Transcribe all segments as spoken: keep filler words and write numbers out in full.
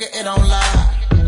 nigga, it don't lie.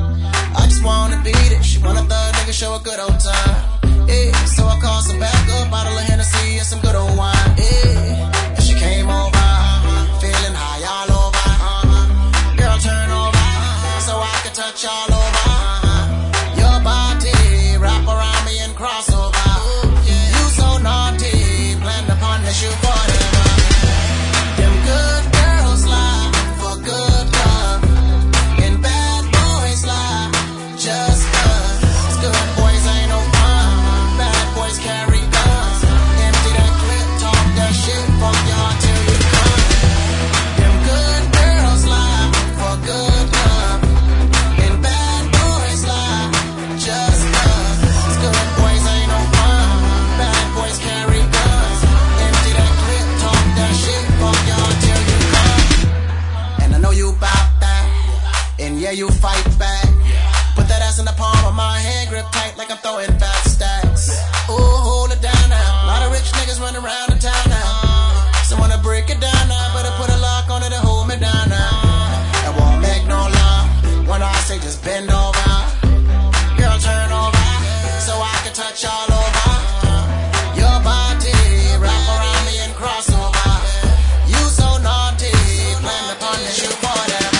I just wanna beat it. She want a thug nigga, show a good old time. Yeah, so I called some back up, bottle of Hennessy and some good old wine. Yeah, and she came over, feeling high all over. Girl, turn over, so I can touch all over. Your body wrap around me and cross over. You so naughty, plan to punish you forever. Them good girls lie for good love, and bad boys lie just cause. Good boys ain't no fun, bad boys carry guns. Empty that clip, talk that shit, fuck y'all till you come. Them good girls lie for good love, and bad boys lie just cause. Good boys ain't no fun, bad boys carry guns. Empty that clip, talk that shit, fuck y'all till you come. And I know you bout that, and yeah, you fight back. Put that ass in the palm of my hand, grip tight like I'm throwing fat stacks. Ooh, hold it down now. A lot of rich niggas running around the town now. So wanna break it down now, better put a lock on it to hold me down now. I won't make no lie when I say just bend over. Girl, turn over, so I can touch all over. Your body wrap around me and cross over. You so naughty, plan to punish you forever.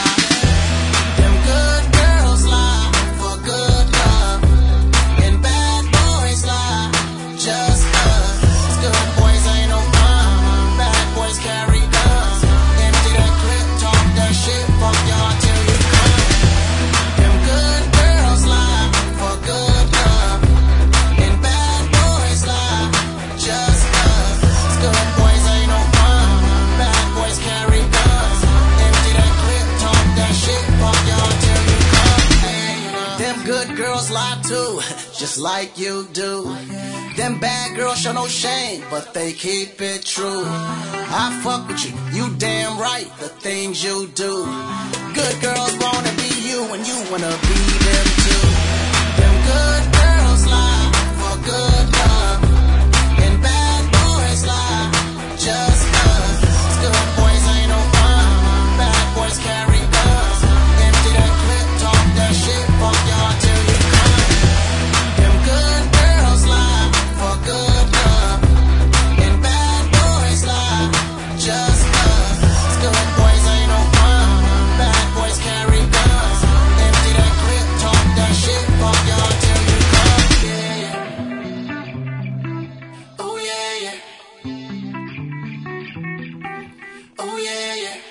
Them good girls lie for good love, and bad boys lie just cause. Good boys ain't no fun, bad boys carry guns. Empty that clip, talk that shit, fuck y'all till you come. Them good girls lie for good love, and bad boys lie just cause. Good boys ain't no fun, bad boys carry guns. Empty that clip, talk that shit, fuck y'all till you come. Them good girls lie too, just like you do. Them bad girls show no shame, but they keep it true. I fuck with you, you damn right, the things you do. Good girls wanna be you, and you wanna be them too. Them good girls lie for good love, and bad boys lie just cause. Good boys ain't no fun, bad boys carry guns. Empty that clip, talk that shit, fuck y'all till you come. Them good girls lie for good love, and bad boys lie just cause. Good boys ain't no fun, bad boys carry guns. Empty that clip, talk that shit, fuck y'all till you come. Yeah, yeah. Oh yeah, yeah. Oh yeah, yeah.